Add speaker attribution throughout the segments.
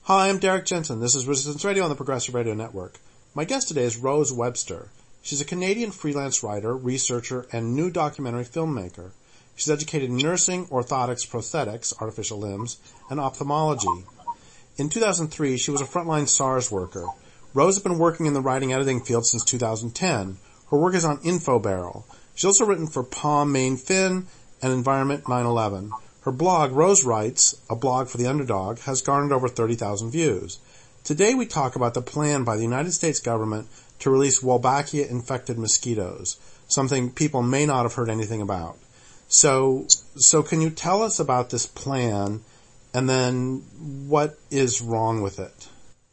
Speaker 1: Hi, I'm Derek Jensen. This is Resistance Radio on the Progressive Radio Network. My guest today is Rose Webster. She's a Canadian freelance writer, researcher, and new documentary filmmaker. She's educated in nursing, orthotics, prosthetics, artificial limbs, and ophthalmology. In 2003, she was a frontline SARS worker. Rose has been working in the writing editing field since 2010. Her work is on InfoBarrel. She's also written for Palm Main Fin and Environment 9/11. Her blog, Rose Writes, a blog for the underdog, has garnered over 30,000 views. Today we talk about the plan by the United States government to release Wolbachia-infected mosquitoes, something people may not have heard anything about. So can you tell us about this plan, and then what is wrong with it?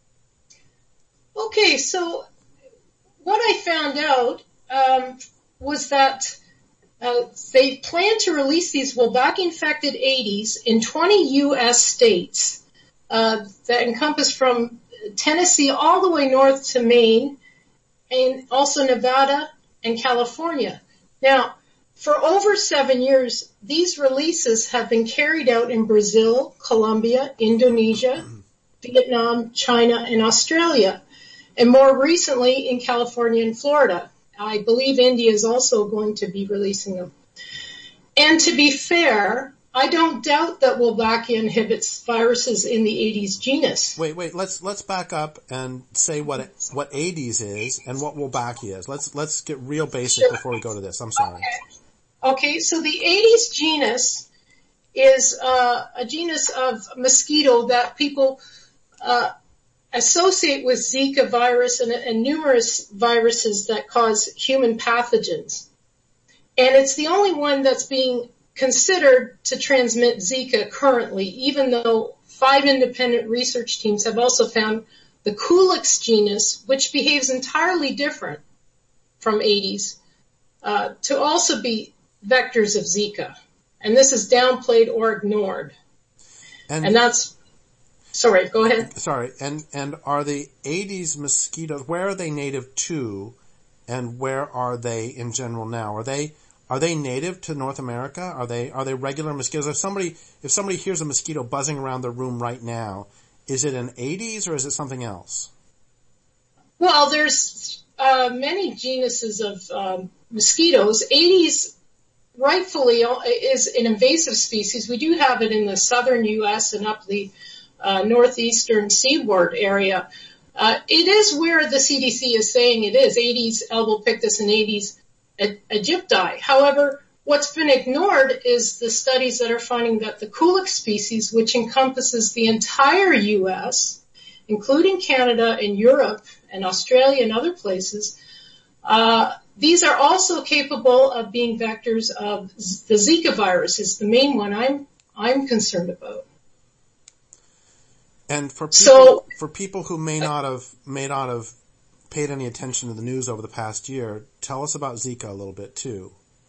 Speaker 2: Okay, so what I found out was that they plan to release these Wolbachia-infected Aedes in 20 U.S. states that encompass from Tennessee all the way north to Maine, and also Nevada and California. Now, for over 7 years, these releases have been carried out in Brazil, Colombia, Indonesia, Vietnam, China, and Australia, and more recently in California and Florida. I believe India is also going to be releasing them. And to be fair, I don't doubt that Wolbachia inhibits viruses in the Aedes genus.
Speaker 1: Wait, let's back up and say what Aedes is and what Wolbachia is. Let's get real basic before we go to this. I'm sorry.
Speaker 2: Okay, so the Aedes genus is a genus of mosquito that people associate with Zika virus and numerous viruses that cause human pathogens. And it's the only one that's being considered to transmit Zika currently, even though 5 independent research teams have also found the Culex genus, which behaves entirely different from Aedes, to also be vectors of Zika. And this is downplayed or ignored. And that's... Sorry, go ahead.
Speaker 1: Sorry, and are the Aedes mosquitoes, where are they native to, and where are they in general now? Are they native to North America? Are they regular mosquitoes? If somebody hears a mosquito buzzing around their room right now, is it an Aedes or is it something else?
Speaker 2: Well, there's many genuses of mosquitoes. Aedes rightfully is an invasive species. We do have it in the southern U.S. and up the northeastern seaboard area. It is where the CDC is saying it is, Aedes albopictus and Aedes aegypti. However, what's been ignored is the studies that are finding that the Culex species, which encompasses the entire U.S., including Canada and Europe and Australia and other places, these are also capable of being vectors of the Zika virus, is the main one I'm concerned about.
Speaker 1: And for people who may not have paid any attention to the news over the past year, tell us about Zika a little bit too.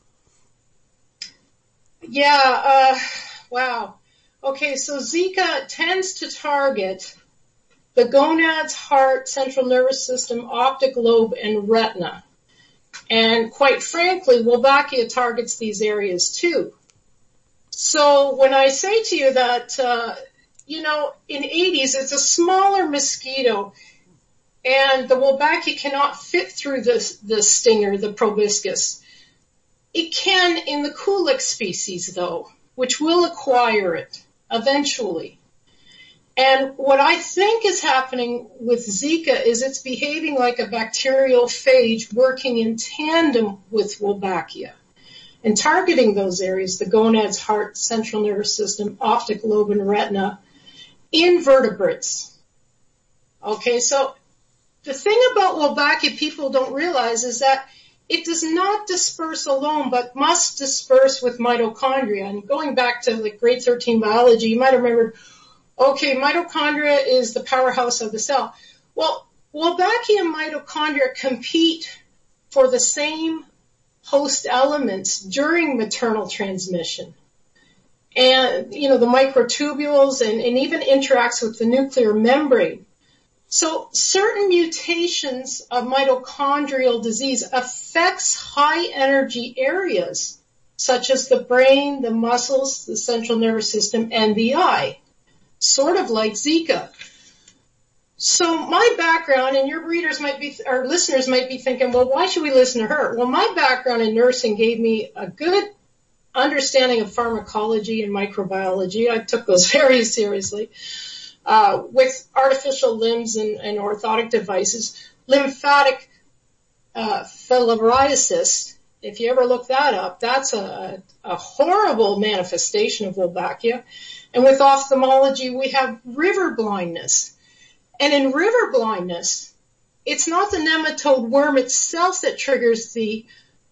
Speaker 2: Yeah, wow. Okay, so Zika tends to target the gonads, heart, central nervous system, optic lobe, and retina. And quite frankly, Wolbachia targets these areas too. So when I say to you that, in Aedes, it's a smaller mosquito, and the Wolbachia cannot fit through the stinger, the proboscis. It can in the Culex species, though, which will acquire it eventually. And what I think is happening with Zika is it's behaving like a bacterial phage working in tandem with Wolbachia and targeting those areas, the gonads, heart, central nervous system, optic lobe, and retina, invertebrates. Okay, so the thing about Wolbachia people don't realize is that it does not disperse alone, but must disperse with mitochondria. And going back to the grade 13 biology, you might have remembered, okay, mitochondria is the powerhouse of the cell. Well, Wolbachia and mitochondria compete for the same host elements during maternal transmission. And, the microtubules and even interacts with the nuclear membrane. So certain mutations of mitochondrial disease affects high energy areas, such as the brain, the muscles, the central nervous system, and the eye, sort of like Zika. So my background, and your readers might be, or listeners might be thinking, well, why should we listen to her? Well, my background in nursing gave me a good understanding of pharmacology and microbiology. I took those very seriously. With artificial limbs and orthotic devices, lymphatic filariasis, if you ever look that up, that's a horrible manifestation of Wolbachia. And with ophthalmology, we have river blindness. And in river blindness, it's not the nematode worm itself that triggers the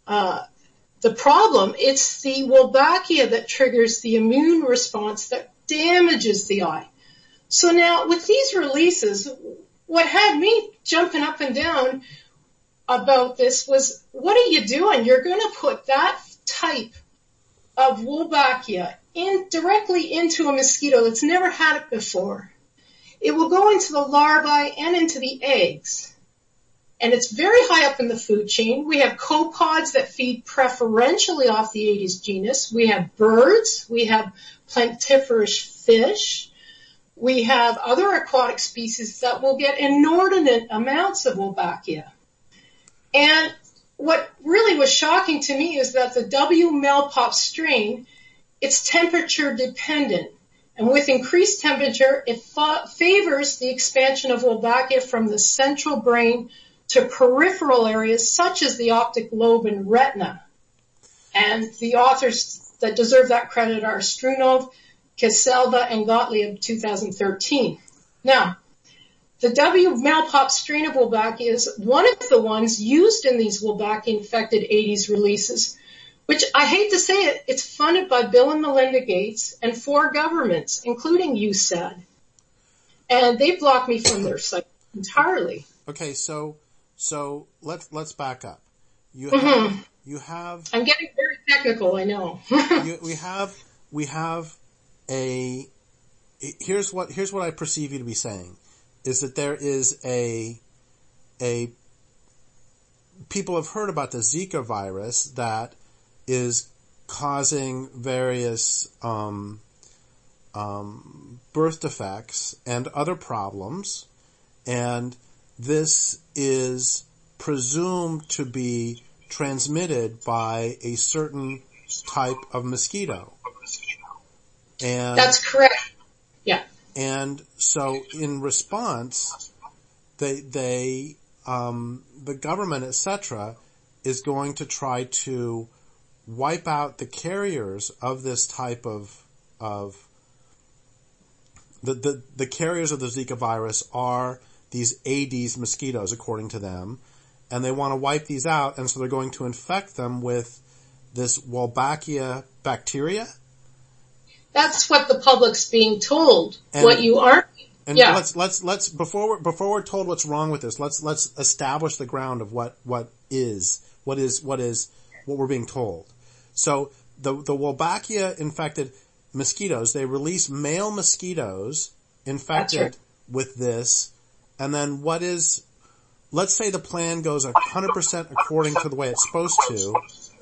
Speaker 2: problem. It's the Wolbachia that triggers the immune response that damages the eye. So now with these releases, what had me jumping up and down about this was, what are you doing? You're going to put that type of Wolbachia directly into a mosquito that's never had it before. It will go into the larvae and into the eggs. And it's very high up in the food chain. We have copepods that feed preferentially off the Aedes genus. We have birds. We have planktiferous fish. We have other aquatic species that will get inordinate amounts of Wolbachia. And what really was shocking to me is that the W. Melpop strain, it's temperature dependent. And with increased temperature, it favors the expansion of Wolbachia from the central brain to peripheral areas such as the optic lobe and retina. And the authors that deserve that credit are Strunov, Kiselva, and Gottlieb, 2013. Now, the W. Melpop strain of Wolbachia is one of the ones used in these Wolbachia-infected Aedes releases, which I hate to say it, it's funded by Bill and Melinda Gates and 4 governments, including USAID. And they blocked me from their site entirely.
Speaker 1: Okay, so let's back up. You have. I'm
Speaker 2: getting very technical, I know.
Speaker 1: we have here's what I perceive you to be saying, is that there is a people have heard about the Zika virus that is causing various birth defects and other problems, and this is presumed to be transmitted by a certain type of mosquito. And
Speaker 2: that's correct. Yeah.
Speaker 1: And so in response, the government, etc., is going to try to wipe out the carriers of this type of the carriers of the Zika virus are these Aedes mosquitoes, according to them, and they want to wipe these out, and so they're going to infect them with this Wolbachia bacteria.
Speaker 2: That's what the public's being told. And what you aren't.
Speaker 1: And yeah. Let's before we're told what's wrong with this, let's establish the ground of what we're being told. So the Wolbachia infected mosquitoes, they release male mosquitoes infected with this, and then let's say the plan goes 100% according to the way it's supposed to.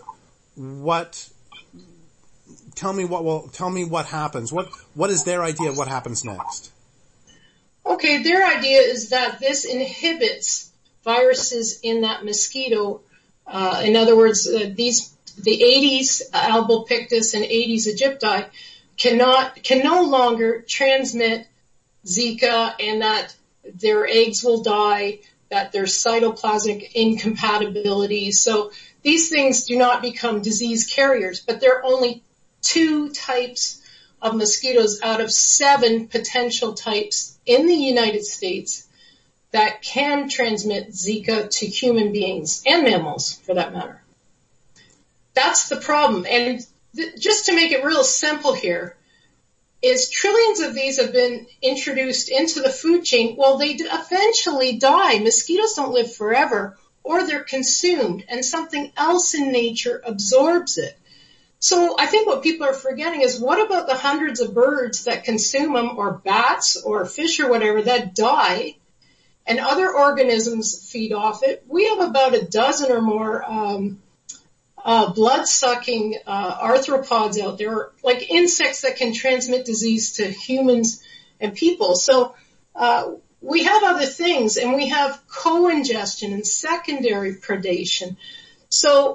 Speaker 1: Tell me what happens. What is their idea of what happens next?
Speaker 2: Okay, their idea is that this inhibits viruses in that mosquito. In other words, the Aedes albopictus and Aedes aegypti can no longer transmit Zika, and that their eggs will die, that there's cytoplasmic incompatibility. So these things do not become disease carriers, but there are only 2 types of mosquitoes out of 7 potential types in the United States that can transmit Zika to human beings and mammals, for that matter. That's the problem. And just to make it real simple here, is trillions of these have been introduced into the food chain. Well, they eventually die. Mosquitoes don't live forever, or they're consumed, and something else in nature absorbs it. So I think what people are forgetting is, what about the hundreds of birds that consume them, or bats or fish or whatever that die, and other organisms feed off it? We have about a dozen or more blood-sucking arthropods out there, like insects that can transmit disease to humans and people. So we have other things, and we have co-ingestion and secondary predation. So,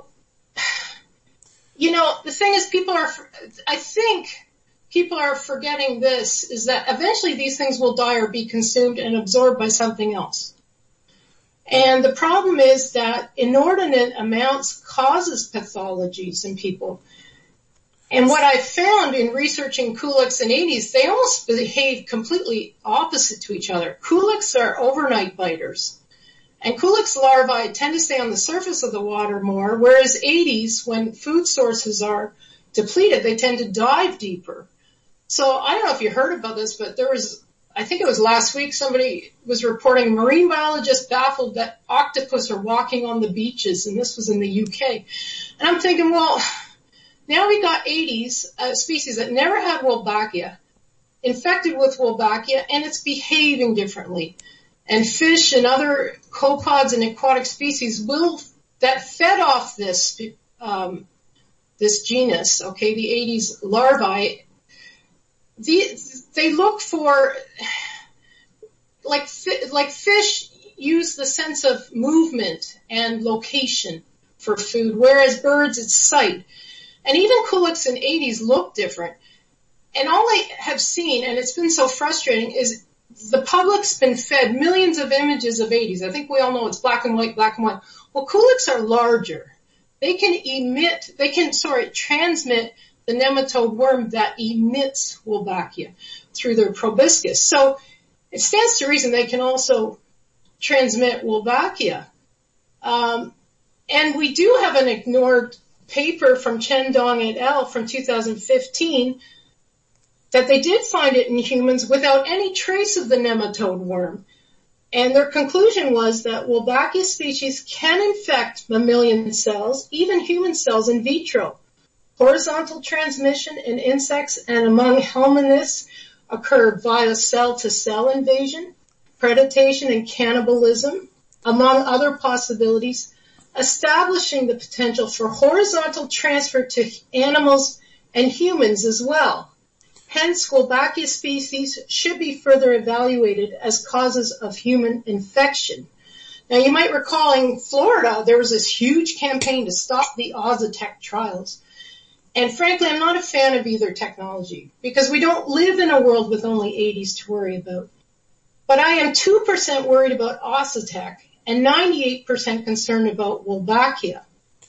Speaker 2: the thing is, I think people are forgetting this, is that eventually these things will die or be consumed and absorbed by something else. And the problem is that inordinate amounts causes pathologies in people. And what I found in researching culex and 80s, they almost behave completely opposite to each other. Culex are overnight biters. And culex larvae tend to stay on the surface of the water more, whereas 80s, when food sources are depleted, they tend to dive deeper. So I don't know if you heard about this, but I think it was last week, somebody was reporting marine biologists baffled that octopus are walking on the beaches, and this was in the UK. And I'm thinking, well, now we got 80s, species that never had Wolbachia, infected with Wolbachia, and it's behaving differently. And fish and other copepods and aquatic species that fed off this genus, okay, the 80s larvae, they look for, like fish use the sense of movement and location for food, whereas birds, it's sight. And even culex and 80s look different. And all I have seen, and it's been so frustrating, is the public's been fed millions of images of 80s. I think we all know it's black and white, black and white. Well, culex are larger. They can transmit the nematode worm that emits Wolbachia through their proboscis. So it stands to reason they can also transmit Wolbachia. And we do have an ignored paper from Chen Dong et al. From 2015 that they did find it in humans without any trace of the nematode worm. And their conclusion was that Wolbachia species can infect mammalian cells, even human cells in vitro. Horizontal transmission in insects and among helminthids occur via cell-to-cell invasion, predation, and cannibalism, among other possibilities, establishing the potential for horizontal transfer to animals and humans as well. Hence, Wolbachia species should be further evaluated as causes of human infection. Now, you might recall in Florida, there was this huge campaign to stop the Ozotec trials. And frankly, I'm not a fan of either technology because we don't live in a world with only 80s to worry about. But I am 2% worried about Ozotec and 98% concerned about Wolbachia.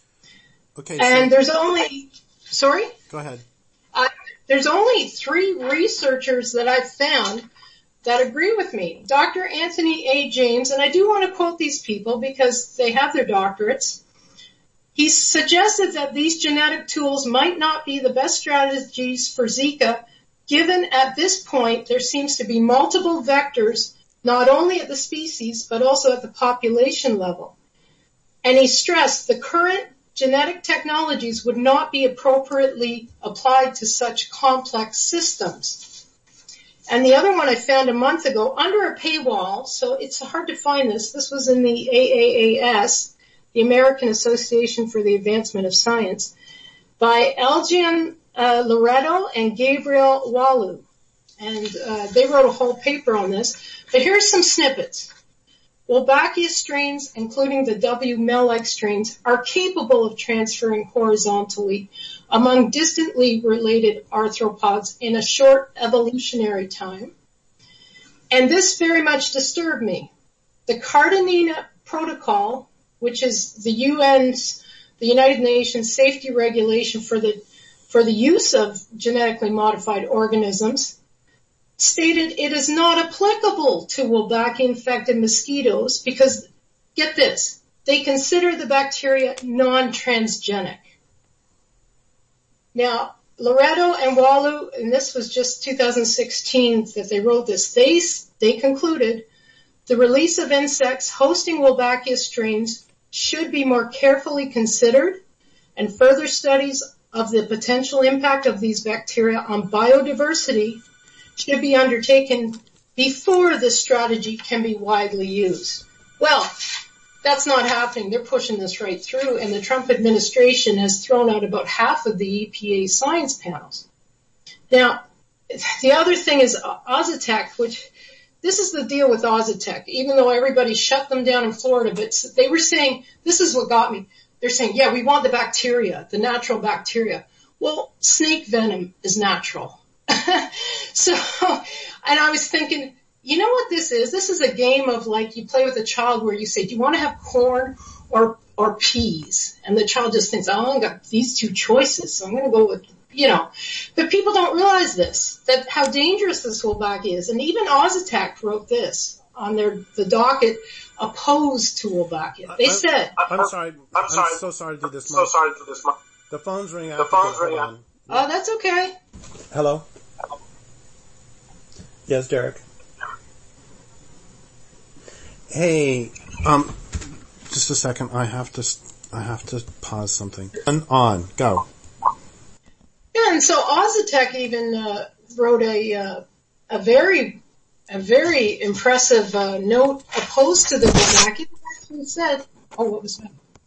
Speaker 1: Okay.
Speaker 2: And there's only, sorry?
Speaker 1: Go ahead.
Speaker 2: There's only 3 researchers that I've found that agree with me. Dr. Anthony A. James, and I do want to quote these people because they have their doctorates. He suggested that these genetic tools might not be the best strategies for Zika, given at this point there seems to be multiple vectors, not only at the species, but also at the population level. And he stressed the current genetic technologies would not be appropriately applied to such complex systems. And the other one I found a month ago under a paywall, so it's hard to find this. This was in the AAAS, the American Association for the Advancement of Science, by Elgin Loretto and Gabriel Walu. And they wrote a whole paper on this. But here's some snippets. Wolbachia strains, including the W. mel-like strains, are capable of transferring horizontally among distantly related arthropods in a short evolutionary time. And this very much disturbed me. The Cardenina Protocol, which is the United Nations safety regulation for the use of genetically modified organisms, stated it is not applicable to Wolbachia-infected mosquitoes because, get this, they consider the bacteria non-transgenic. Now, Loretto and Walu, and this was just 2016 that they wrote this, they concluded the release of insects hosting Wolbachia strains should be more carefully considered, and further studies of the potential impact of these bacteria on biodiversity should be undertaken before this strategy can be widely used. Well, that's not happening. They're pushing this right through, and the Trump administration has thrown out about half of the EPA science panels. Now, the other thing is Ozotec, which this is the deal with Ozotec. Even though everybody shut them down in Florida, but they were saying, this is what got me. They're saying, yeah, we want the bacteria, the natural bacteria. Well, snake venom is natural. So, and I was thinking, you know what this is? This is a game of like you play with a child where you say, do you want to have corn or peas? And the child just thinks, oh, I've got these two choices, so I'm going to go with, But people don't realize this, that how dangerous this Wolbachia is. And even Ozotec wrote this on the docket opposed to Wolbachia. They said,
Speaker 1: I'm sorry. I'm so sorry to do this. The phone's ringing out.
Speaker 2: Oh, that's okay.
Speaker 1: Hello? Yes, Derek. Hey, just a second. I have to pause something. Go.
Speaker 2: Yeah, and so Ozotec even wrote a very impressive note opposed to the Wolbachia. He said, what was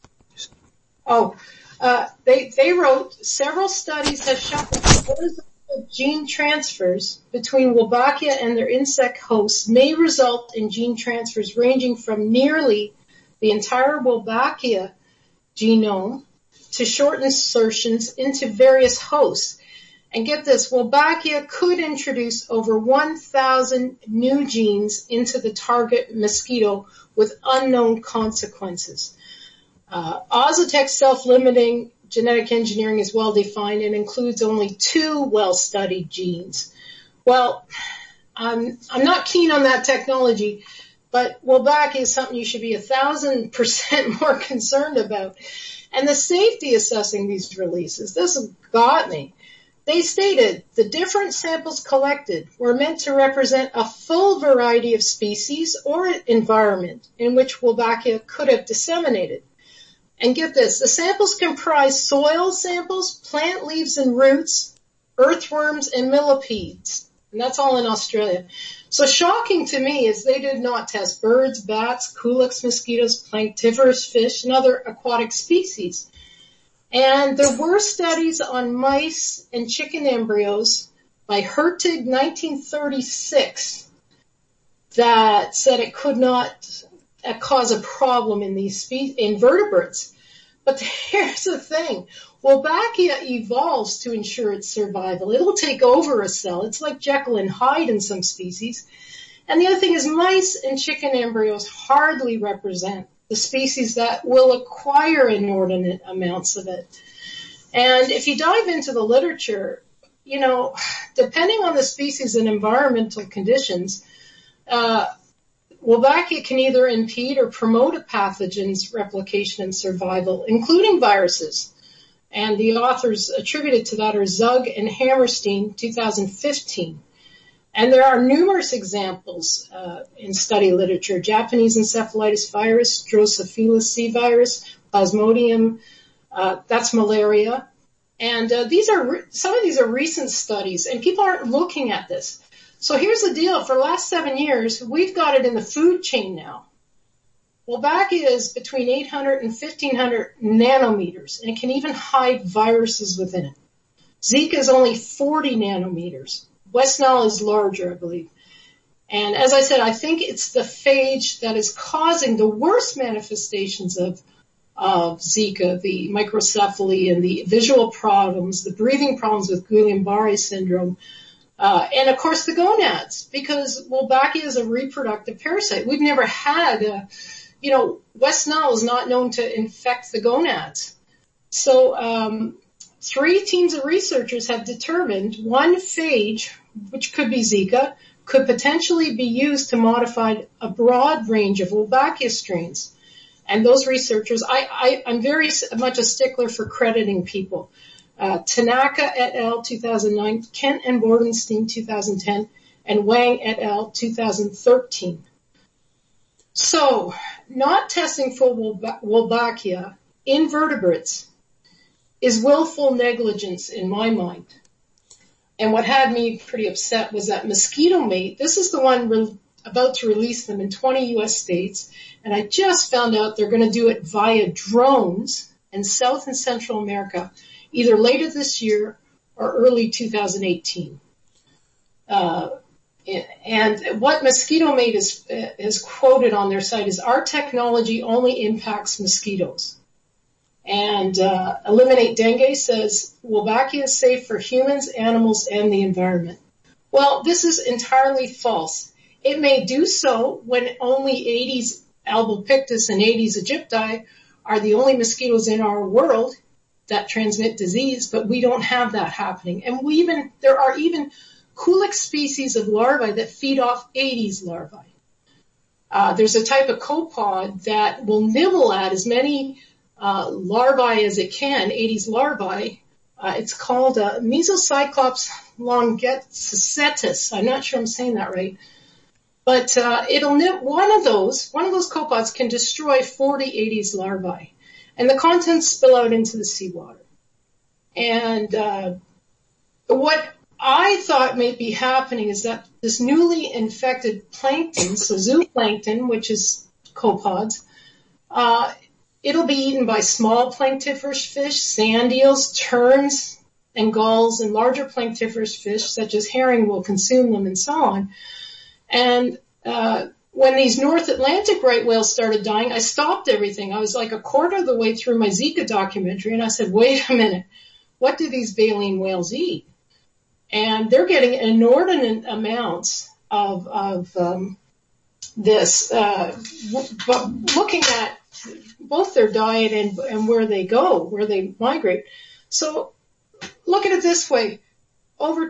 Speaker 2: that? They wrote several studies have shown that horizontal gene transfers between Wolbachia and their insect hosts may result in gene transfers ranging from nearly the entire Wolbachia genome to short insertions into various hosts. And get this, Wolbachia could introduce over 1,000 new genes into the target mosquito with unknown consequences. Ozotec's self-limiting genetic engineering is well defined and includes only 2 well-studied genes. Well, I'm not keen on that technology, but Wolbachia is something you should be 1,000% more concerned about. And the safety assessing these releases, this has got me. They stated the different samples collected were meant to represent a full variety of species or environment in which Wolbachia could have disseminated. And get this, the samples comprise soil samples, plant leaves and roots, earthworms, and millipedes. And that's all in Australia. So shocking to me is they did not test birds, bats, Culex mosquitoes, planktivorous fish, and other aquatic species. And there were studies on mice and chicken embryos by Hertig 1936 that said it could not cause a problem in these invertebrates. But here's the thing. Wolbachia evolves to ensure its survival. It'll take over a cell. It's like Jekyll and Hyde in some species. And the other thing is mice and chicken embryos hardly represent the species that will acquire inordinate amounts of it. And if you dive into the literature, depending on the species and environmental conditions, Wolbachia can either impede or promote a pathogen's replication and survival, including viruses. And the authors attributed to that are Zug and Hammerstein, 2015. And there are numerous examples in study literature: Japanese encephalitis virus, Drosophila C virus, Plasmodium, that's malaria. And some of these are recent studies, and people aren't looking at this. So here's the deal. For the last 7 years, we've got it in the food chain now. Wolbachia is between 800 and 1,500 nanometers, and it can even hide viruses within it. Zika is only 40 nanometers. West Nile is larger, I believe. And as I said, I think it's the phage that is causing the worst manifestations of Zika, the microcephaly and the visual problems, the breathing problems with Guillain-Barré syndrome, and of course the gonads, because Wolbachia is a reproductive parasite. We've never had, West Nile is not known to infect the gonads. So 3 teams of researchers have determined one phage, which could be Zika, could potentially be used to modify a broad range of Wolbachia strains. And those researchers, I'm very much a stickler for crediting people. Tanaka et al. 2009, Kent and Bordenstein 2010, and Wang et al. 2013. So, not testing for Wolbachia in vertebrates is willful negligence in my mind. And what had me pretty upset was that Mosquito Mate, this is the one about to release them in 20 U.S. states, and I just found out they're going to do it via drones in South and Central America, either later this year or early 2018. And what Mosquito Mate is quoted on their site is, our technology only impacts mosquitoes. And Eliminate Dengue says, Wolbachia is safe for humans, animals, and the environment. Well, this is entirely false. It may do so when only Aedes albopictus and Aedes aegypti are the only mosquitoes in our world that transmit disease, but we don't have that happening. And there are even Culex species of larvae that feed off Aedes larvae. There's a type of copod that will nibble at as many larvae as it can, Aedes larvae. It's called Mesocyclops longicetus. I'm not sure I'm saying that right. But one of those copods can destroy 40 Aedes larvae. And the contents spill out into the seawater. And what I thought may be happening is that this newly infected plankton, so zooplankton, which is copods, it'll be eaten by small planktiferous fish, sand eels, terns, and gulls, and larger planktiferous fish such as herring will consume them, and so on. And when these North Atlantic right whales started dying, I stopped everything. I was like a quarter of the way through my Zika documentary, and I said, wait a minute, what do these baleen whales eat? And they're getting inordinate amounts of this, but looking at both their diet and where they go, where they migrate. So look at it this way. Over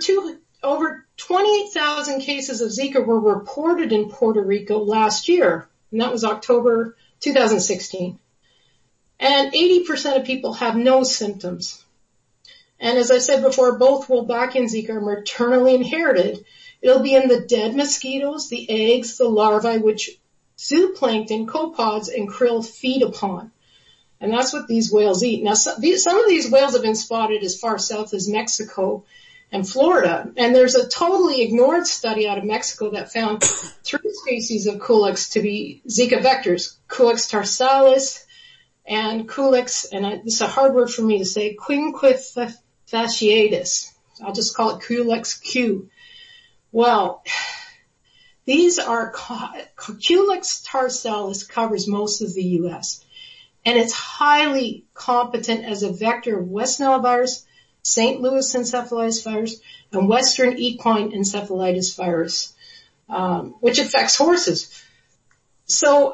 Speaker 2: 28,000 cases of Zika were reported in Puerto Rico last year, and that was October 2016. And 80% of people have no symptoms. And as I said before, both Wolbachia and Zika are maternally inherited. It'll be in the dead mosquitoes, the eggs, the larvae, which zooplankton, copods, and krill feed upon. And that's what these whales eat. Now, some of these whales have been spotted as far south as Mexico and Florida. And there's a totally ignored study out of Mexico that found 3 species of Culex to be Zika vectors, Culex tarsalis and Culex, and this is a hard word for me to say, quinquefasciatus. I'll just call it Culex Q. Well, these are, Culex tarsalis covers most of the U.S. and it's highly competent as a vector of West Nile virus, St. Louis encephalitis virus, and Western equine encephalitis virus, which affects horses. So,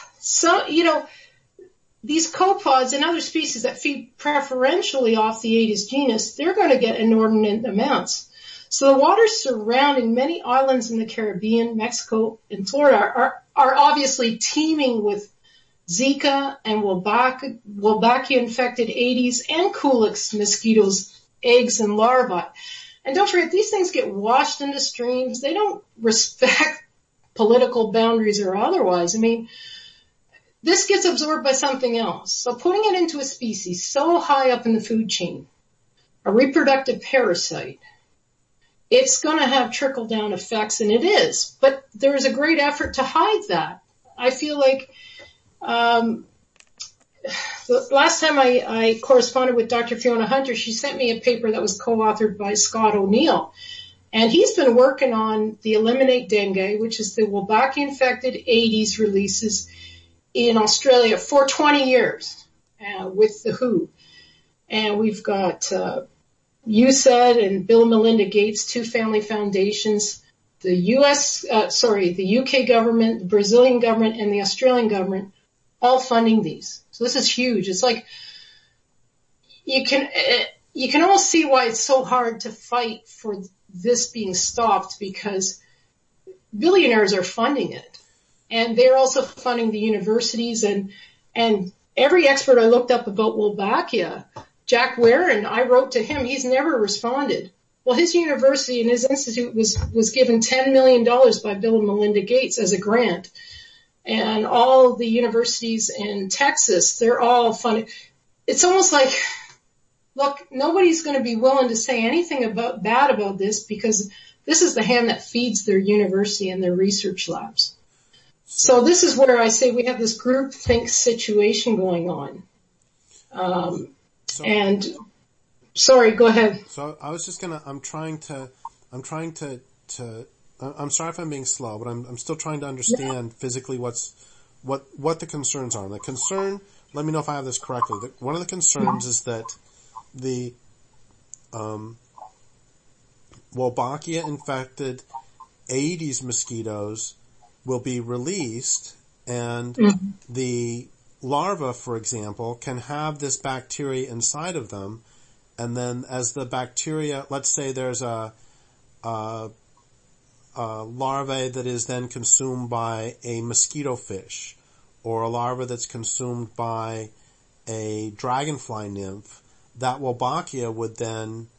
Speaker 2: these copods and other species that feed preferentially off the Aedes genus, they're going to get inordinate amounts. So the waters surrounding many islands in the Caribbean, Mexico, and Florida are obviously teeming with Zika and Wolbachia-infected Aedes and Culex mosquitoes, eggs, and larvae. And don't forget, these things get washed into streams. They don't respect political boundaries or otherwise. I mean, this gets absorbed by something else. So putting it into a species so high up in the food chain, a reproductive parasite, it's going to have trickle-down effects, and it is. But there is a great effort to hide that. I feel like the last time I corresponded with Dr. Fiona Hunter, she sent me a paper that was co-authored by Scott O'Neill. And he's been working on the Eliminate Dengue, which is the Wolbachia-infected Aedes releases in Australia for 20 years with the WHO. And we've got USAID and Bill and Melinda Gates, 2 family foundations, the UK government, the Brazilian government, and the Australian government all funding these. So this is huge. It's like you can almost see why it's so hard to fight for this being stopped, because billionaires are funding it. And they're also funding the universities, and every expert I looked up about Wolbachia, Jack Warren, I wrote to him, he's never responded. Well, his university and his institute was given $10 million by Bill and Melinda Gates as a grant. And all the universities in Texas, they're all funded. It's almost like, look, nobody's going to be willing to say anything bad about this, because this is the hand that feeds their university and their research labs. So this is where I say we have this groupthink situation going on. Sorry, go ahead.
Speaker 1: So I was just I'm trying to I'm sorry if I'm being slow, but I'm still trying to understand physically what the concerns are. And the concern, let me know if I have this correctly. One of the concerns is that the Wolbachia infected Aedes mosquitoes will be released, and the larva, for example, can have this bacteria inside of them, and then as the bacteria, let's say there's a larvae that is then consumed by a mosquito fish, or a larva that's consumed by a dragonfly nymph, that Wolbachia would then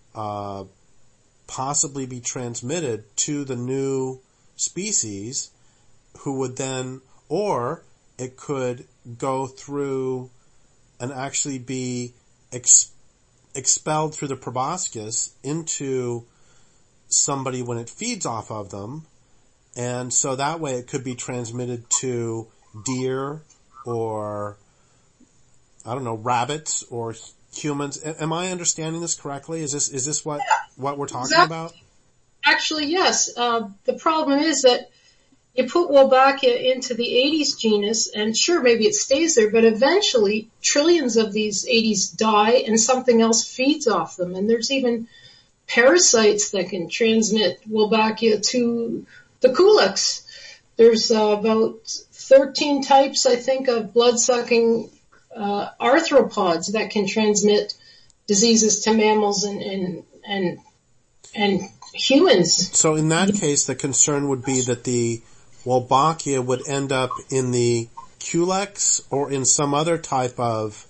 Speaker 1: possibly be transmitted to the new species, who would then, or it could go through and actually be expelled through the proboscis into somebody when it feeds off of them, and so that way it could be transmitted to deer or, I don't know, rabbits or humans. Am I understanding this correctly? Is this what we're talking about?
Speaker 2: Actually, yes. The problem is that you put Wolbachia into the Aedes genus, and sure, maybe it stays there, but eventually trillions of these Aedes die and something else feeds off them. And there's even parasites that can transmit Wolbachia to the Culex. There's about 13 types, I think, of blood-sucking arthropods that can transmit diseases to mammals and humans.
Speaker 1: So in that case, the concern would be that the Wolbachia would end up in the Culex or in some other type of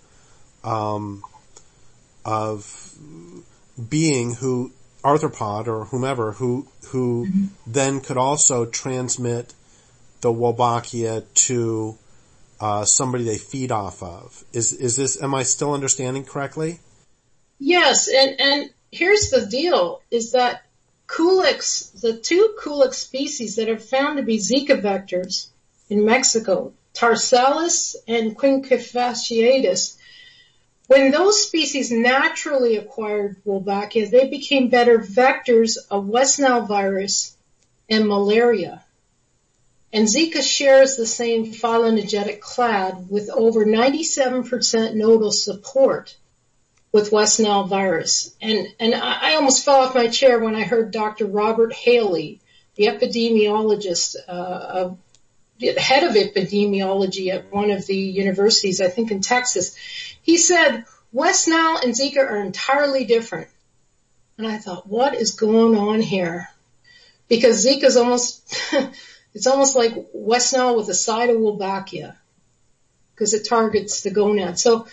Speaker 1: being who, arthropod or whomever, who then could also transmit the Wolbachia to somebody they feed off of. Is this, am I still understanding correctly?
Speaker 2: Yes, and here's the deal, is that Culex, the two Culex species that are found to be Zika vectors in Mexico, Tarsalis and Quinquefasciatus, when those species naturally acquired Wolbachia, they became better vectors of West Nile virus and malaria. And Zika shares the same phylogenetic clade with over 97% nodal support with West Nile virus. And I almost fell off my chair when I heard Dr. Robert Haley, the epidemiologist, head of epidemiology at one of the universities, I think in Texas. He said, West Nile and Zika are entirely different. And I thought, what is going on here? Because Zika's almost, it's almost like West Nile with a side of Wolbachia, because it targets the gonad. So,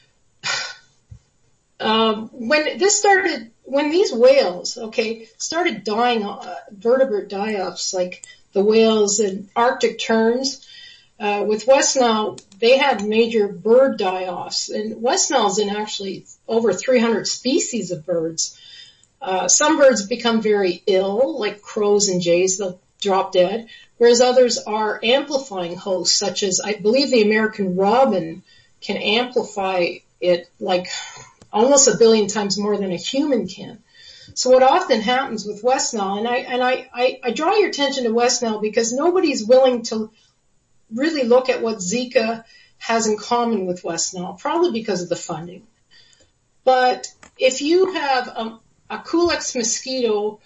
Speaker 2: when these whales, started dying, vertebrate die-offs like the whales and Arctic terns, with West Nile, they had major bird die-offs. And West Nile's in actually over 300 species of birds. Some birds become very ill, like crows and jays, they'll drop dead, whereas others are amplifying hosts, such as, I believe the American robin can amplify it like almost 1 billion times more than a human can. So what often happens with West Nile, and I draw your attention to West Nile because nobody's willing to really look at what Zika has in common with West Nile, probably because of the funding. But if you have a Culex mosquito,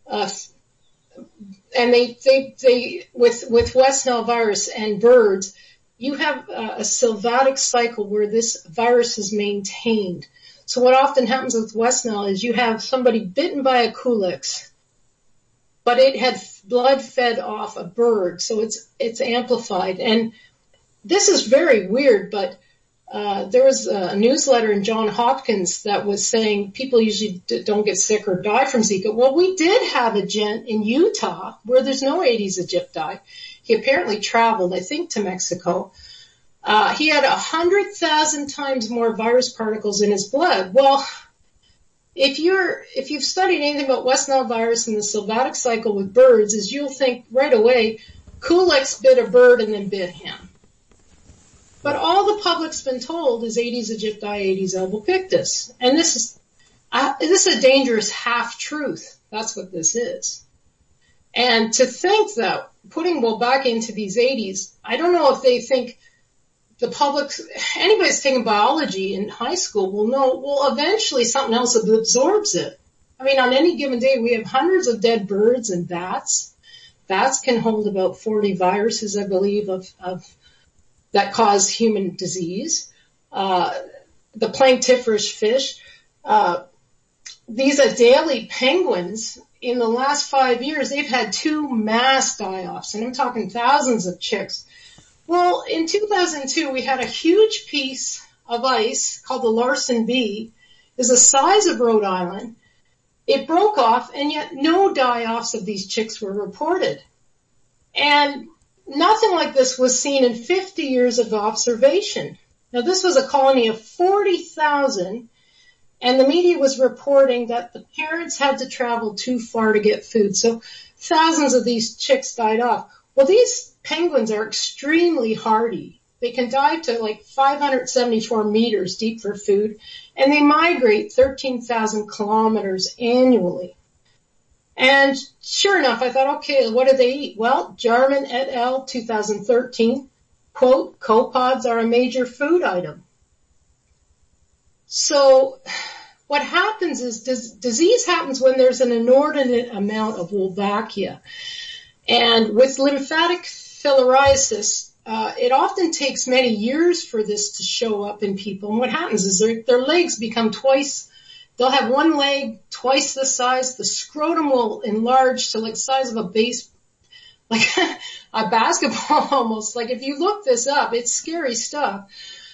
Speaker 2: and they with West Nile virus and birds, you have a sylvatic cycle where this virus is maintained. So what often happens with West Nile is you have somebody bitten by a Culex, but it had blood fed off a bird, so it's amplified. And this is very weird, but there was a newsletter in Johns Hopkins that was saying people usually don't get sick or die from Zika. Well, we did have a gent in Utah where there's no Aedes aegypti. He apparently traveled, I think, to Mexico. He had 100,000 times more virus particles in his blood. Well, if you've studied anything about West Nile virus and the sylvatic cycle with birds, is you'll think right away, Culex bit a bird and then bit him. But all the public's been told is Aedes aegypti, Aedes albopictus. And this is a dangerous half-truth. That's what this is. And to think that putting Wolbachia into these 80s, I don't know if they think the public, anybody that's taking biology in high school will know, well, eventually something else absorbs it. I mean, on any given day, we have hundreds of dead birds and bats. Bats can hold about 40 viruses, I believe, that cause human disease. The planktiferous fish, these Adelie penguins, in the last 5 years, they've had 2 mass die-offs, and I'm talking thousands of chicks. Well, in 2002, we had a huge piece of ice called the Larsen B. It's the size of Rhode Island. It broke off, and yet no die-offs of these chicks were reported. And nothing like this was seen in 50 years of observation. Now, this was a colony of 40,000, and the media was reporting that the parents had to travel too far to get food. So thousands of these chicks died off. Well, these penguins are extremely hardy. They can dive to like 574 meters deep for food, and they migrate 13,000 kilometers annually. And sure enough, I thought, okay, what do they eat? Well, Jarman et al., 2013, quote, copepods are a major food item. So what happens is disease happens when there's an inordinate amount of Wolbachia. And with lymphatic filariasis, it often takes many years for this to show up in people. And what happens is their legs become they'll have one leg twice the size. The scrotum will enlarge to like the size of like a basketball almost. Like if you look this up, it's scary stuff.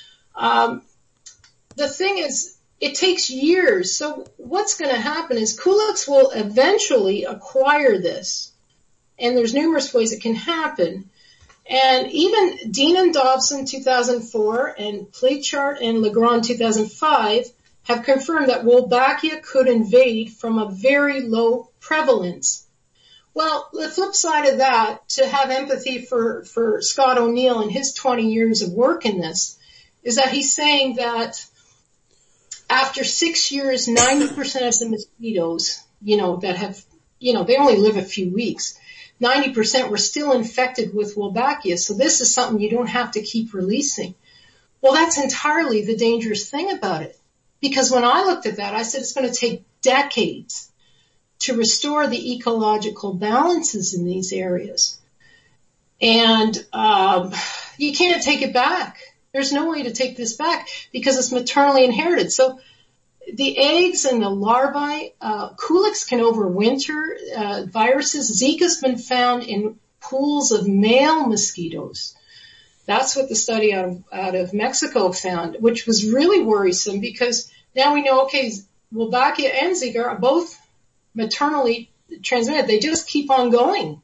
Speaker 2: The thing is, it takes years. So what's going to happen is Culex will eventually acquire this. And there's numerous ways it can happen. And even Dean and Dobson, 2004, and Playchart and Legrand, 2005, have confirmed that Wolbachia could invade from a very low prevalence. Well, the flip side of that, to have empathy for Scott O'Neill and his 20 years of work in this, is that he's saying that after 6 years, 90% of the mosquitoes, that have, they only live a few weeks, 90% were still infected with Wolbachia. So this is something you don't have to keep releasing. Well, that's entirely the dangerous thing about it. Because when I looked at that, I said it's going to take decades to restore the ecological balances in these areas. And you can't take it back. There's no way to take this back because it's maternally inherited. So the eggs and the larvae, Culex can overwinter viruses. Zika's been found in pools of male mosquitoes. That's what the study out of Mexico found, which was really worrisome because now we know, okay, Wolbachia and Zika are both maternally transmitted. They just keep on going.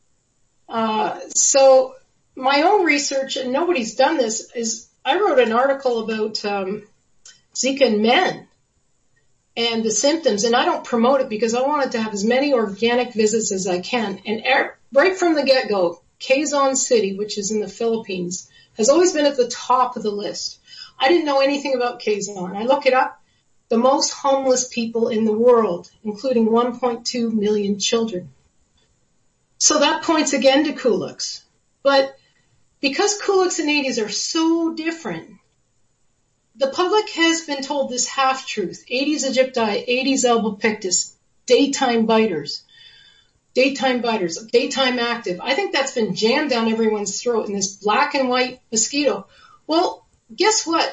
Speaker 2: So my own research, and nobody's done this, is I wrote an article about Zika in men and the symptoms, and I don't promote it because I wanted to have as many organic visits as I can. And right from the get-go, Quezon City, which is in the Philippines, has always been at the top of the list. I didn't know anything about Quezon. I look it up. The most homeless people in the world, including 1.2 million children. So that points again to Culex. But because Culex and Aedes are so different, the public has been told this half-truth. Aedes aegypti, Aedes albopictus, daytime biters, daytime active. I think that's been jammed down everyone's throat in this black and white mosquito. Well, guess what?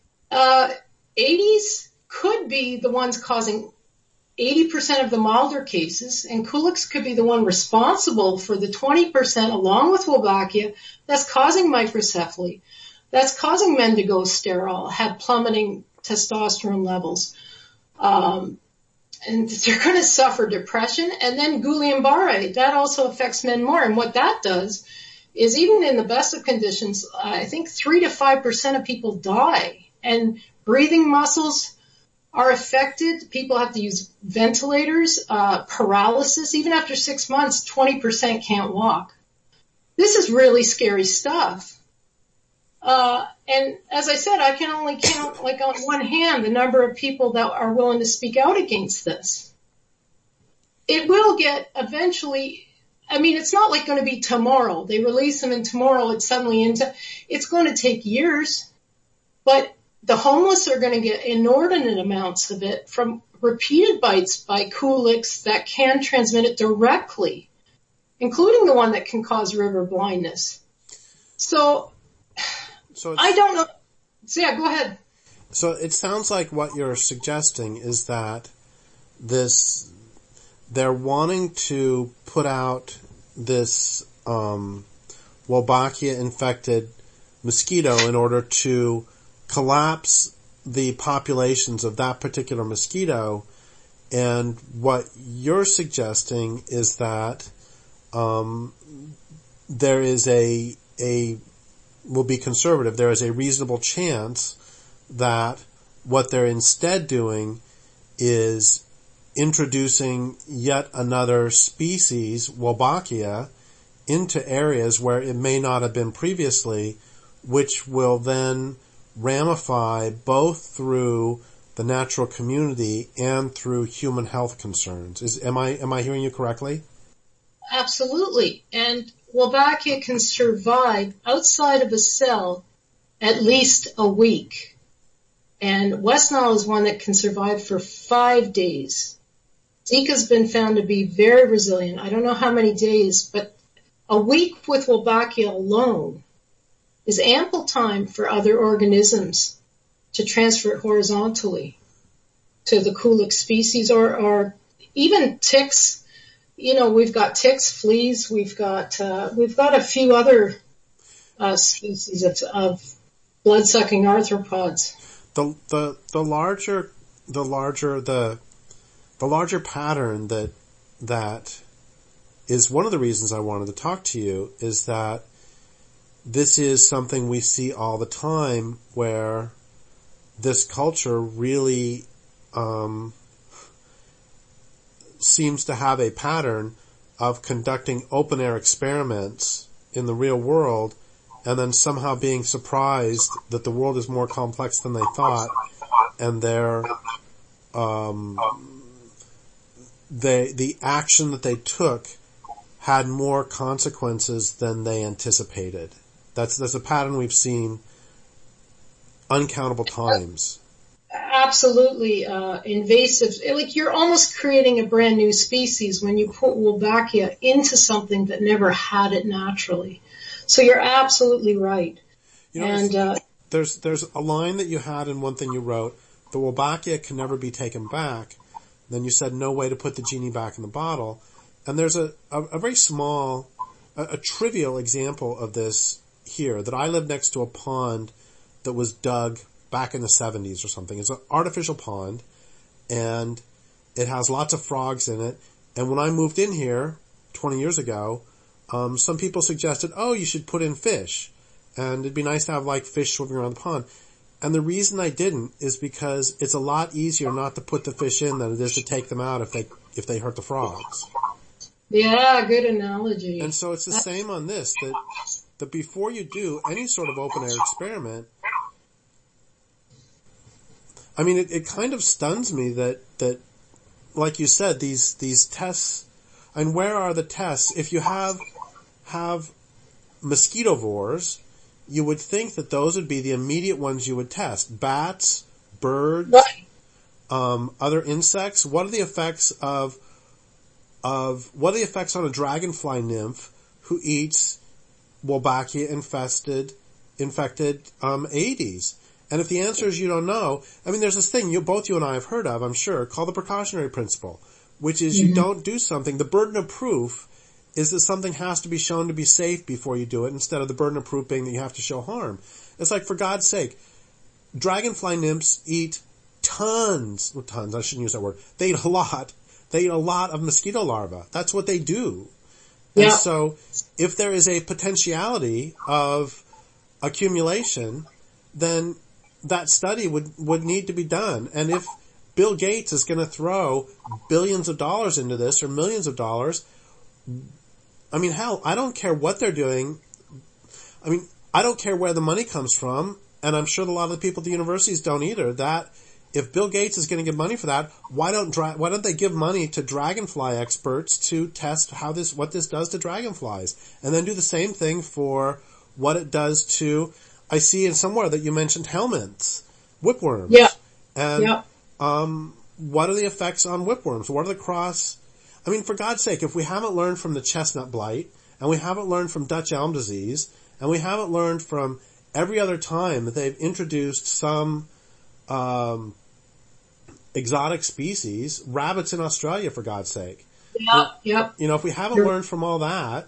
Speaker 2: Aedes could be the ones causing 80% of the milder cases, and Culex could be the one responsible for the 20% along with Wolbachia that's causing microcephaly, that's causing men to go sterile, have plummeting testosterone levels. And they're going to suffer depression. And then Guillain-Barré, that also affects men more. And what that does is even in the best of conditions, I think 3 to 5% of people die. And breathing muscles are affected. People have to use ventilators, paralysis. Even after 6 months, 20% can't walk. This is really scary stuff. And as I said, I can only count like on one hand the number of people that are willing to speak out against this. It will get eventually I mean, it's not like going to be tomorrow. They release them and tomorrow it's suddenly it's going to take years, but the homeless are going to get inordinate amounts of it from repeated bites by Culex that can transmit it directly, including the one that can cause river blindness. So I don't know. So yeah, go ahead.
Speaker 1: So it sounds like what you're suggesting is that they're wanting to put out this Wolbachia infected mosquito in order to collapse the populations of that particular mosquito. And what you're suggesting is that there is will be conservative, there is a reasonable chance that what they're instead doing is introducing yet another species, Wolbachia, into areas where it may not have been previously, which will then ramify both through the natural community and through human health concerns. Am I hearing you correctly?
Speaker 2: Absolutely. And Wolbachia can survive outside of a cell at least a week. And West Nile is one that can survive for 5 days. Zika's been found to be very resilient. I don't know how many days, but a week with Wolbachia alone is ample time for other organisms to transfer it horizontally to the Culex species or even ticks. You know, we've got ticks, fleas, we've got a few other species of blood-sucking arthropods.
Speaker 1: The larger pattern that is one of the reasons I wanted to talk to you is that this is something we see all the time where this culture really seems to have a pattern of conducting open air experiments in the real world and then somehow being surprised that the world is more complex than they thought, and the action that they took had more consequences than they anticipated. That's a pattern we've seen uncountable times.
Speaker 2: Absolutely, invasive. Like, you're almost creating a brand new species when you put Wolbachia into something that never had it naturally. So you're absolutely right.
Speaker 1: You know, there's a line that you had in one thing you wrote: the Wolbachia can never be taken back. Then you said no way to put the genie back in the bottle. And there's a very small, a trivial example of this here, that I live next to a pond that was dug back in the 70s or something. It's an artificial pond, and it has lots of frogs in it. And when I moved in here 20 years ago, some people suggested, oh, you should put in fish, and it'd be nice to have like fish swimming around the pond. And the reason I didn't is because it's a lot easier not to put the fish in than it is to take them out if they hurt the frogs.
Speaker 2: Yeah, good analogy.
Speaker 1: And so it's the same on this, that before you do any sort of open air experiment, I mean, it kind of stuns me that, like you said, these tests, and where are the tests? If you have mosquitovores, you would think that those would be the immediate ones you would test. Bats, birds, other insects. What are the effects what are the effects on a dragonfly nymph who eats Wolbachia infected Aedes? And if the answer is you don't know, I mean, there's this thing both you and I have heard of, I'm sure, called the precautionary principle, which is you don't do something. The burden of proof is that something has to be shown to be safe before you do it, instead of the burden of proof being that you have to show harm. It's like, for God's sake, dragonfly nymphs eat tons, I shouldn't use that word. They eat a lot of mosquito larvae. That's what they do. Yeah. And so if there is a potentiality of accumulation, then that study would need to be done. And if Bill Gates is going to throw billions of dollars into this, or millions of dollars, I mean, hell, I don't care what they're doing. I mean, I don't care where the money comes from, and I'm sure a lot of the people at the universities don't either. That if Bill Gates is going to give money for that, why don't they give money to dragonfly experts to test what this does to dragonflies, and then do the same thing for what it does to, I see in somewhere that you mentioned helminths, whipworms.
Speaker 2: Yeah.
Speaker 1: And,
Speaker 2: yeah.
Speaker 1: What are the effects on whipworms? What are for God's sake, if we haven't learned from the chestnut blight, and we haven't learned from Dutch elm disease, and we haven't learned from every other time that they've introduced some, exotic species, rabbits in Australia, for God's sake.
Speaker 2: Yep.
Speaker 1: If we haven't learned from all that,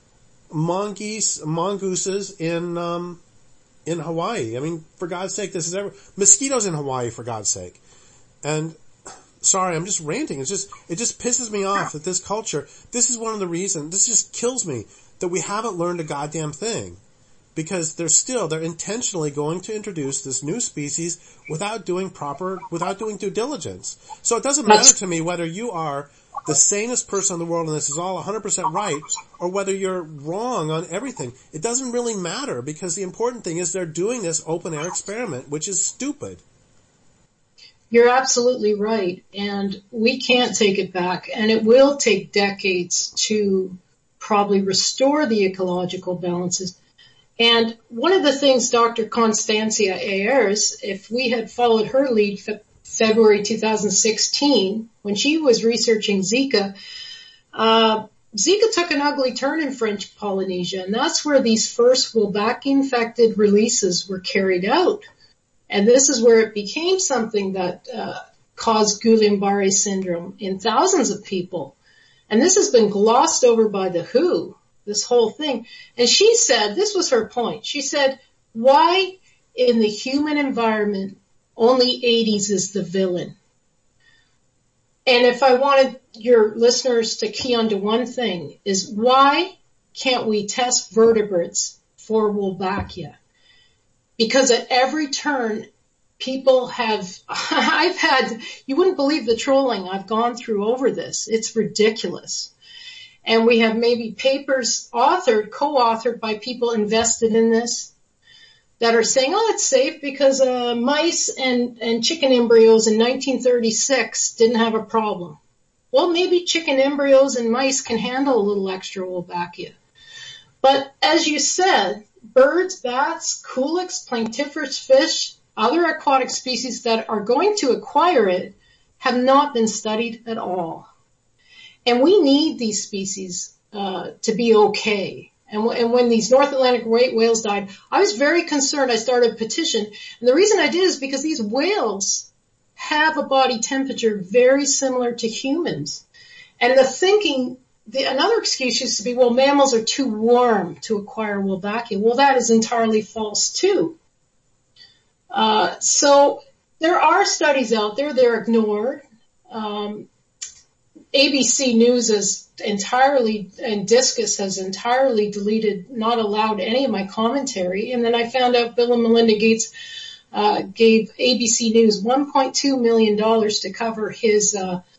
Speaker 1: mongooses in Hawaii. For God's sake, mosquitoes in Hawaii, for God's sake. And, sorry, I'm just ranting. It just pisses me off that this culture, this is one of the reasons, this just kills me, that we haven't learned a goddamn thing. Because they're intentionally going to introduce this new species without doing due diligence. So it doesn't matter to me whether you are the sanest person in the world and this is all 100% right, or whether you're wrong on everything. It doesn't really matter, because the important thing is they're doing this open air experiment, which is stupid.
Speaker 2: You're absolutely right, and we can't take it back, and it will take decades to probably restore the ecological balances. And one of the things Dr. Constancia Ayers, if we had followed her lead February 2016, when she was researching Zika, Zika took an ugly turn in French Polynesia, and that's where these first Wolbachia-infected releases were carried out. And this is where it became something that caused Guillain-Barré syndrome in thousands of people. And this has been glossed over by the WHO, this whole thing. And she said, this was her point, she said, why in the human environment only Aedes is the villain? And if I wanted your listeners to key onto one thing, is why can't we test vertebrates for Wolbachia? Because at every turn, people you wouldn't believe the trolling I've gone through over this. It's ridiculous. And we have maybe papers co-authored by people invested in this that are saying, it's safe because mice and chicken embryos in 1936 didn't have a problem. Well, maybe chicken embryos and mice can handle a little extra Wolbachia. But as you said, birds, bats, culex, planktiferous fish, other aquatic species that are going to acquire it have not been studied at all. And we need these species to be okay. And when these North Atlantic right whales died, I was very concerned. I started a petition. And the reason I did is because these whales have a body temperature very similar to humans. And another excuse used to be, well, mammals are too warm to acquire Wolbachia. Well, that is entirely false too. So there are studies out there. They're ignored. ABC News and Discus has entirely not allowed any of my commentary. And then I found out Bill and Melinda Gates gave ABC News $1.2 million to cover his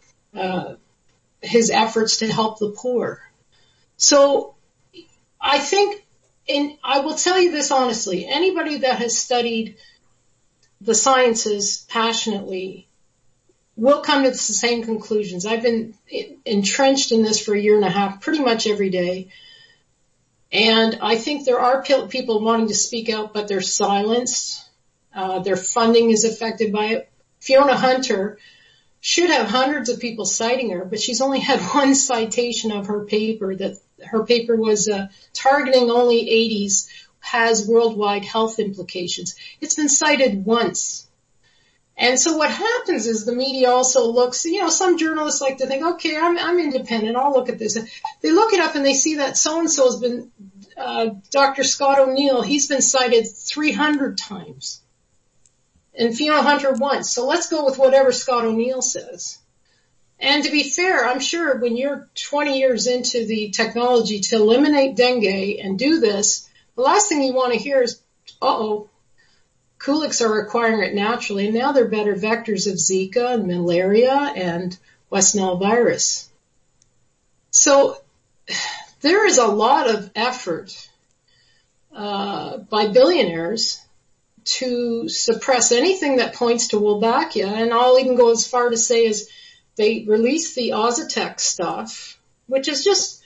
Speaker 2: efforts to help the poor. So I think, and I will tell you this honestly, anybody that has studied the sciences passionately will come to the same conclusions. I've been entrenched in this for a year and a half, pretty much every day. And I think there are people wanting to speak out, but they're silenced. Their funding is affected by it. Fiona Hunter should have hundreds of people citing her, but she's only had one citation of her paper, that her paper was targeting only Aedes has worldwide health implications. It's been cited once. And so what happens is the media also looks, some journalists like to think, okay, I'm independent, I'll look at this. They look it up and they see that so-and-so has been, Dr. Scott O'Neill, he's been cited 300 times. And Fiona Hunter once. So let's go with whatever Scott O'Neill says. And to be fair, I'm sure when you're 20 years into the technology to eliminate dengue and do this, the last thing you want to hear is, culex are acquiring it naturally, and now they're better vectors of Zika and malaria and West Nile virus. So there is a lot of effort by billionaires to suppress anything that points to Wolbachia, and I'll even go as far to say is they released the Ozotec stuff, which is just,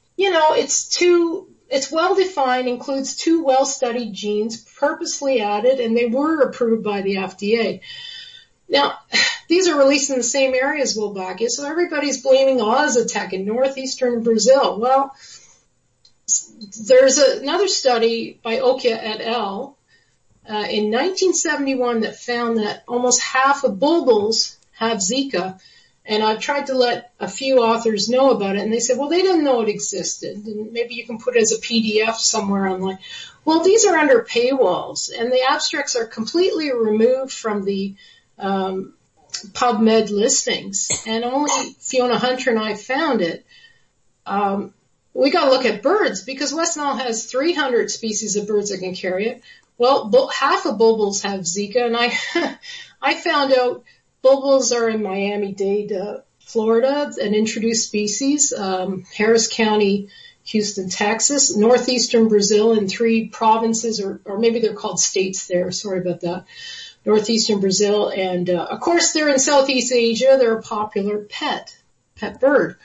Speaker 2: it's well defined, includes 2 well-studied genes purposely added, and they were approved by the FDA. Now, these are released in the same area as Wolbachia, so everybody's blaming Ozotec in northeastern Brazil. Well, there's another study by Okia et al. In 1971 that found that almost half of bulbuls have Zika, and I've tried to let a few authors know about it, and they said, well, they didn't know it existed, and maybe you can put it as a PDF somewhere online. Well, these are under paywalls, and the abstracts are completely removed from the PubMed listings, and only Fiona Hunter and I found it. We got to look at birds, because West Nile has 300 species of birds that can carry it. Well, half of bulbuls have Zika, and I found out bulbuls are in Miami-Dade, Florida, an introduced species, Harris County, Houston, Texas, northeastern Brazil in 3 provinces, or maybe they're called states there. Sorry about that. Northeastern Brazil, and of course they're in Southeast Asia. They're a popular pet bird.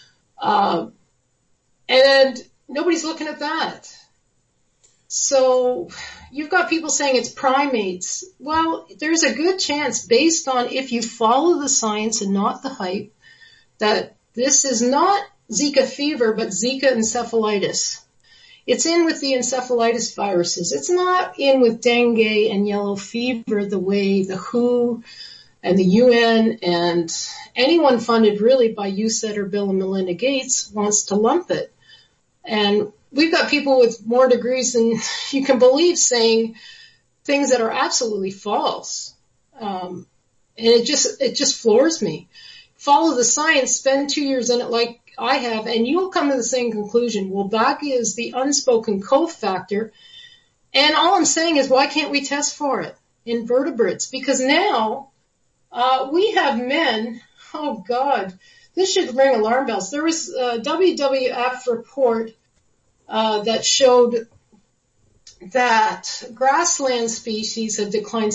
Speaker 2: And nobody's looking at that. So you've got people saying it's primates. Well, there's a good chance, based on if you follow the science and not the hype, that this is not Zika fever, but Zika encephalitis. It's in with the encephalitis viruses. It's not in with dengue and yellow fever the way the WHO and the UN and anyone funded really by USAID or Bill and Melinda Gates wants to lump it. And we've got people with more degrees than you can believe saying things that are absolutely false. And it just floors me. Follow the science, spend 2 years in it like I have, and you'll come to the same conclusion. Wolbachia is the unspoken cofactor. And all I'm saying is, why can't we test for it in vertebrates? Because now, we have men, oh God, this should ring alarm bells. There was a WWF report, that showed that grassland species have declined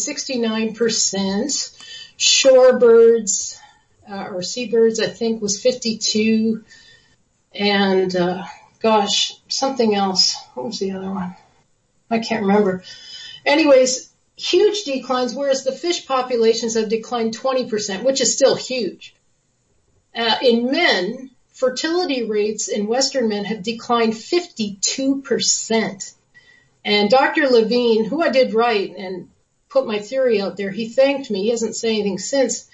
Speaker 2: 69%, shorebirds, or seabirds, I think, was 52, and, something else. What was the other one? I can't remember. Anyways, huge declines, whereas the fish populations have declined 20%, which is still huge. In men, fertility rates in Western men have declined 52%. And Dr. Levine, who I did write and put my theory out there, he thanked me. He hasn't said anything since.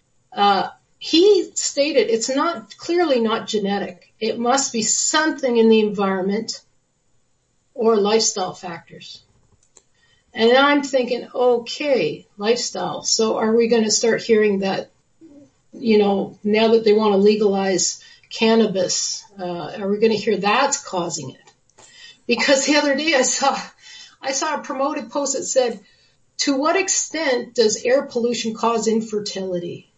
Speaker 2: He stated it's clearly not genetic. It must be something in the environment or lifestyle factors. And I'm thinking, okay, lifestyle. So are we going to start hearing that, now that they want to legalize cannabis, are we going to hear that's causing it? Because the other day I saw a promoted post that said, to what extent does air pollution cause infertility?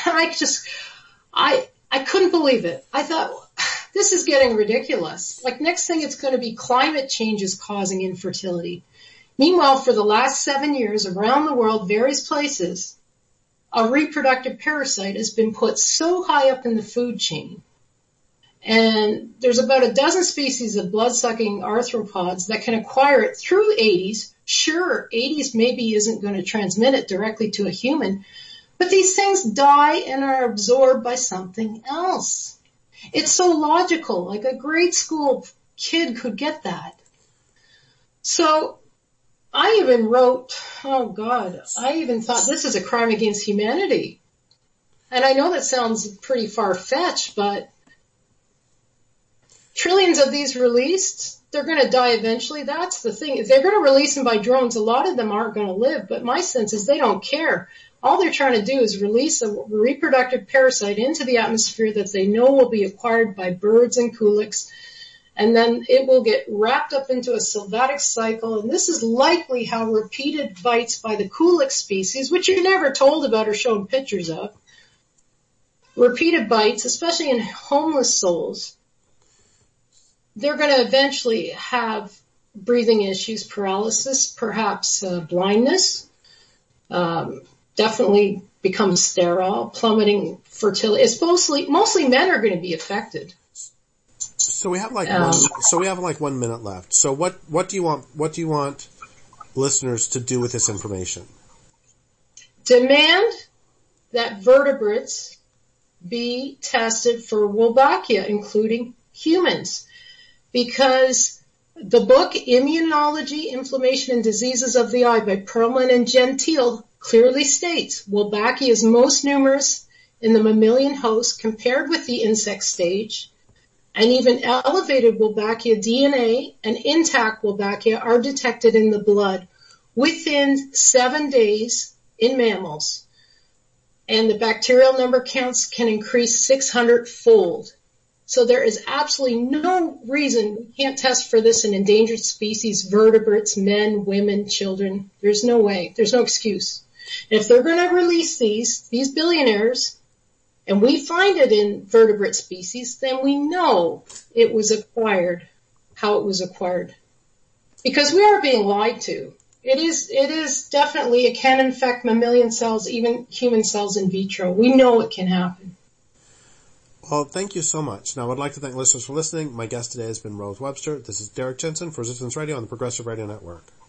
Speaker 2: I couldn't believe it. I thought, this is getting ridiculous. Like, next thing it's going to be climate change is causing infertility. Meanwhile, for the last 7 years around the world, various places, a reproductive parasite has been put so high up in the food chain. And there's about a dozen species of blood-sucking arthropods that can acquire it through Aedes. Sure, Aedes maybe isn't going to transmit it directly to a human, but these things die and are absorbed by something else. It's so logical, like a grade school kid could get that. So I even wrote, I even thought this is a crime against humanity. And I know that sounds pretty far-fetched, but trillions of these released, they're going to die eventually. That's the thing. If they're going to release them by drones, a lot of them aren't going to live, but my sense is they don't care. All they're trying to do is release a reproductive parasite into the atmosphere that they know will be acquired by birds and culex, and then it will get wrapped up into a sylvatic cycle. And this is likely how repeated bites by the culex species, which you're never told about or shown pictures of, repeated bites, especially in homeless souls, they're going to eventually have breathing issues, paralysis, perhaps blindness, definitely become sterile, plummeting fertility. It's mostly men are going to be affected.
Speaker 1: So we have like 1 minute left. So what do you want listeners to do with this information?
Speaker 2: Demand that vertebrates be tested for Wolbachia, including humans, because the book Immunology, Inflammation and Diseases of the Eye by Perlman and Gentile clearly states Wolbachia is most numerous in the mammalian host compared with the insect stage, and even elevated Wolbachia DNA and intact Wolbachia are detected in the blood within 7 days in mammals. And the bacterial number counts can increase 600-fold. So there is absolutely no reason we can't test for this in endangered species, vertebrates, men, women, children. There's no way. There's no excuse. And if they're going to release these billionaires, and we find it in vertebrate species, then we know it was acquired, how it was acquired. Because we are being lied to. It is definitely, it can infect mammalian cells, even human cells in vitro. We know it can happen.
Speaker 1: Well, thank you so much. Now, I'd like to thank listeners for listening. My guest today has been Rose Webster. This is Derek Jensen for Resistance Radio on the Progressive Radio Network.